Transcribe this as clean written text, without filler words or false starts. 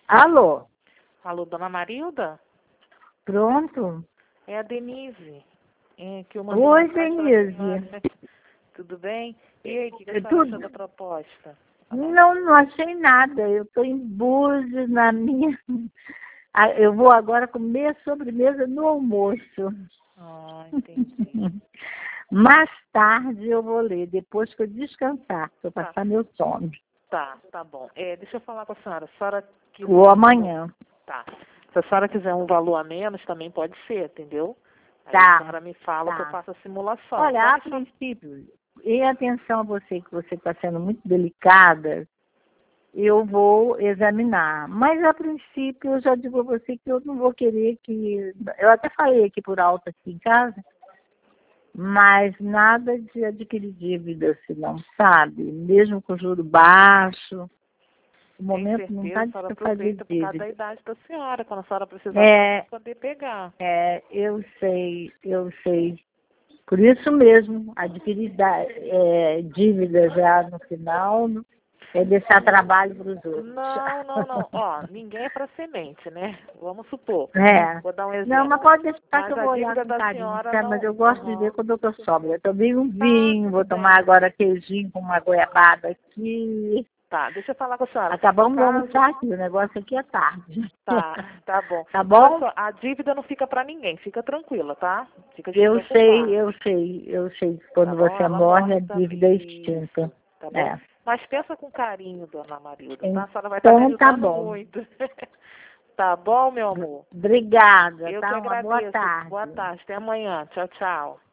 Alô? Alô, dona Marilda? Pronto? É a Denise. Que eu mandei Oi, mensagem pra Denise. senhora. Tudo bem? E aí, o que a senhora Tudo? achou da proposta? Não achei nada. Eu estou em Búzios, na minha... Eu vou agora comer sobremesa no almoço. Ah, entendi. Mais tarde eu vou ler, depois que eu descansar, para eu passar meu sono. Tá bom. Deixa eu falar com a senhora. A senhora quiser Ou amanhã. Tá. Se a senhora quiser um valor a menos, também pode ser, entendeu? Aí Tá. a senhora me fala que eu faço a simulação. Olha, a princípio, em atenção a você, que você está sendo muito delicada, eu vou examinar. Mas, a princípio, eu já digo a você que eu não vou querer que... Eu até falei aqui por alto aqui em casa, mas nada de adquirir dívida, se não sabe, mesmo com juro baixo. O momento não está de fazer aproveita por causa dívida. da idade da senhora, quando a senhora precisar poder pegar. Eu sei. Por isso mesmo, adquirir dívida já no final é deixar trabalho para os outros. Não. Ó, ninguém é para semente, né? Vamos supor. Vou dar um exemplo. Não, mas pode deixar Mas que eu vou olhar com carinho, tá? Mas eu gosto de ver quando eu tô sóbria. Eu tomei um vinho, vou tomar agora queijinho com uma goiabada aqui. Tá, deixa eu falar com a senhora. Acabamos de almoçar aqui, o negócio aqui é tarde. Tá bom. Tá bom? A dívida não fica para ninguém, fica tranquila, tá? Fica Eu sei. Quando você morre, a dívida é extinta. Tá bom? Mas pensa com carinho, dona Marilda, tá? A senhora vai estar Então, me ajudando muito. Tá bom, meu amor? Obrigada, Eu tá? que Uma agradeço. boa tarde. Boa tarde. Até amanhã. Tchau, tchau.